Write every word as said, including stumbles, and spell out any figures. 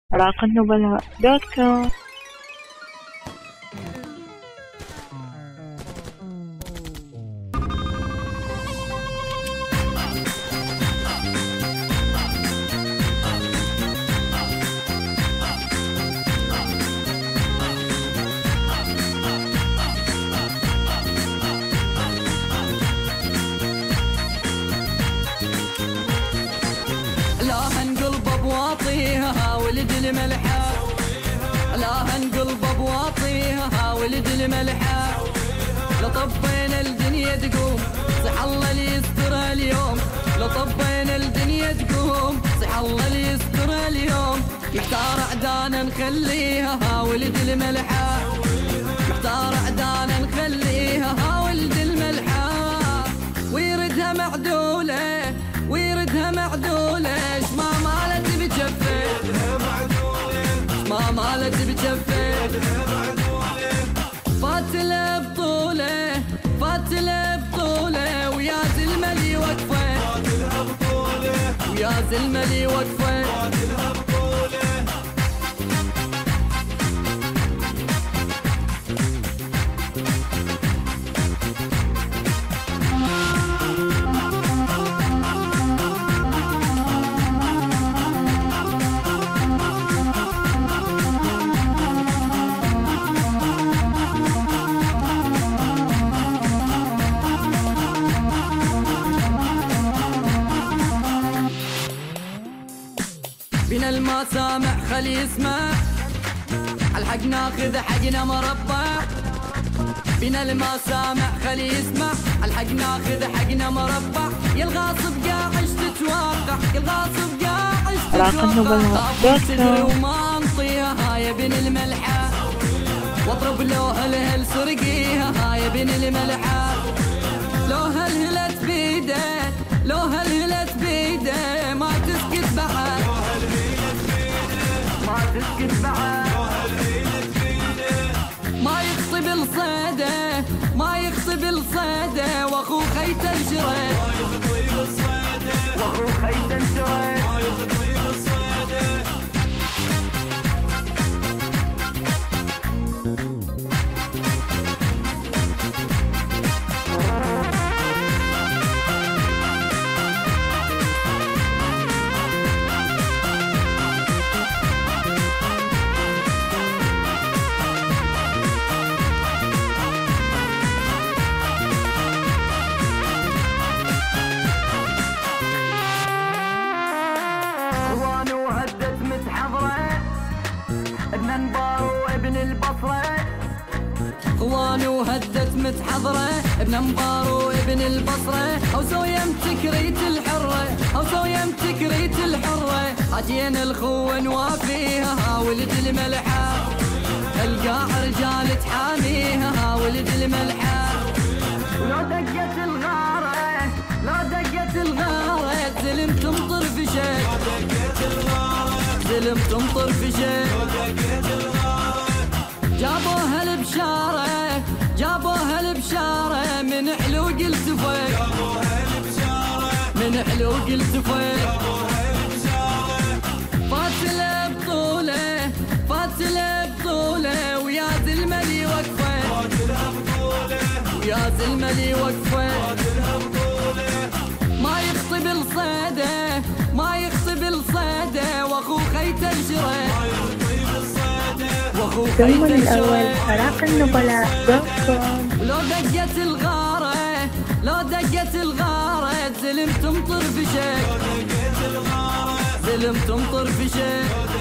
راق النبلاء دوت كوم. لا هنقلب بواطيها ولد الملحة، لا هنقلب بواطيها ولد الملحة. لطبينا الدنيا تقوم صح الله اللي يسترها اليوم، لطبينا الدنيا تقوم صح الله اللي يسترها اليوم. محتار عدانا نخليها ولد الملحة، محتار عدانا نخليها ولد الملحة. ويردها معدولة ويردها معدولة، ما مالت بجفة ما مالت بجفة. فات له بطولة فات له بطولة، ويا زلملي وقفة ويا زلملي وقفة. بنا الما سامع خلي يسمع، الحق ناخذ حقنا مربع. بنا الما سامع خلي يسمع، الحق ناخذ حقنا مربع. يا الغاصب قاعش تتوقع يا الغاصب قاعش تتوقع. تدري وما انطيها يا بن الملحة، واضرب لو هالهل سرقيها يا بن الملحة. لو هالهلت بيده لو هالهلت بيده، ما تسكت بعد ما تسكت بعد. ما يخطب الصيده ما يخطب الصيده، واخو خيت الجريد واخو خيت الجريد. ابن انبار وابن البصرة، خوان وهدت متحضرة. ابن انبار وابن البصرة، او سويم تكريت الحرة او سويم تكريت الحرة. عجين الخو نوافيها ولد الملحة، القاع رجال تحاميها ولد الملحة. ولو دقت الغارة لو دقت الغارة، زلم تمطر في شيء زلم تمطر في شيء. جابوها البشارة جابوها البشارة، من حلوق التفيق من حلوق التفيق. فات له بطولة فات له بطولة، ويا زلملي وقفة ويا زلملي وقفة. ما يخطب الصيده ما يخطب الصيده، واخو خيت الجريد واخو خيت ضمن الأول راق النبلاء دوت كوم. لو دقت الغارة لو دقت الغارة، زلم تمطر في شيء زلم تمطر في شيء.